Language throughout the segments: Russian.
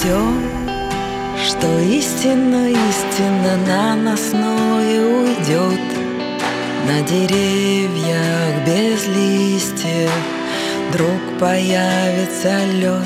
Все, что истинно, истинно наносное уйдет. На деревьях без листьев вдруг появится лед.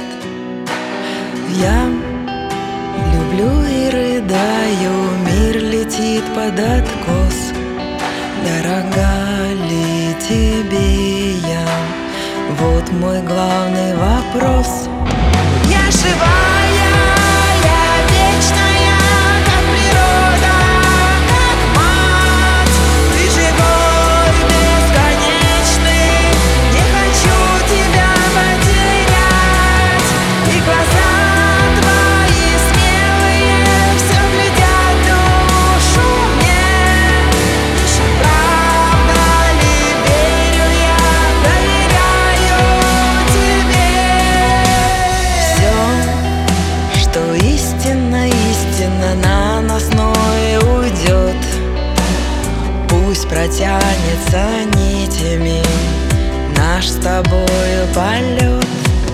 Я люблю и рыдаю, мир летит под откос. Дорога ли тебе я? Вот мой главный вопрос. Я живая, я вечная, как природа, как мать. Ты живой, бесконечный, не хочу тебя потерять. И глаза твои смелые все глядят душу мне. Лишь правда ли верю я, доверяю тебе. Все, что истинно, истинно наносное уйдет. Пусть протянется нитями наш с тобою полет.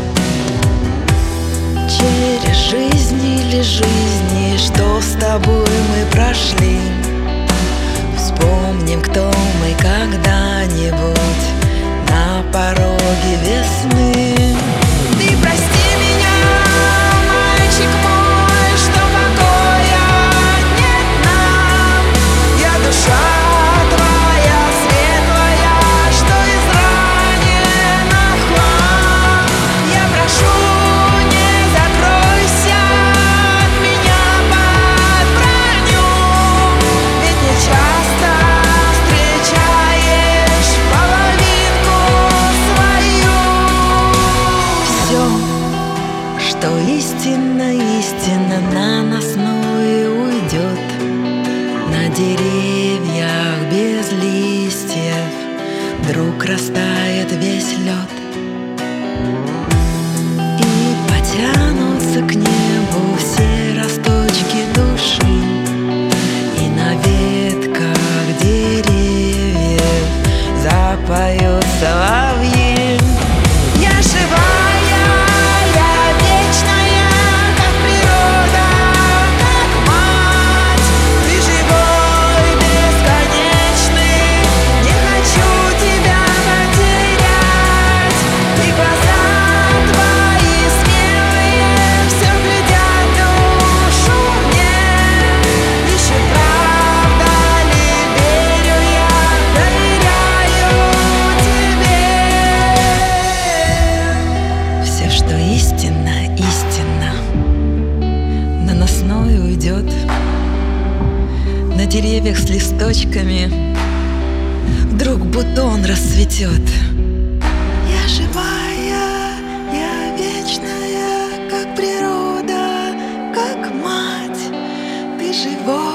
Через жизнь или жизни, что с тобой мы прошли, вспомним, кто мы когда-нибудь на пороге весны. Ты прости меня, мальчик мой, что покоя нет нам. Я душа твоя светлая, что изранена в хлам. Я прошу, не закройся от меня под броню, ведь не часто встречаешь половинку свою. Все, что истинно, истинно наносное уйдет. На деревьях без листьев вдруг растает весь лед. И потянутся к небу все росточки души, и на ветках деревьев запоют соловьи. Я живая, я вечная, как природа, как мать. Ты живой, бесконечный, не хочу тебя потерять. И глаза твои смелые все глядят душу мне. Лишь правда ли верю я, доверяю тебе. Все, что истинно, истинно наносное уйдет. На деревьях с листочками вдруг бутон расцветет. Я живая, я вечная, как природа, как мать. Ты живой.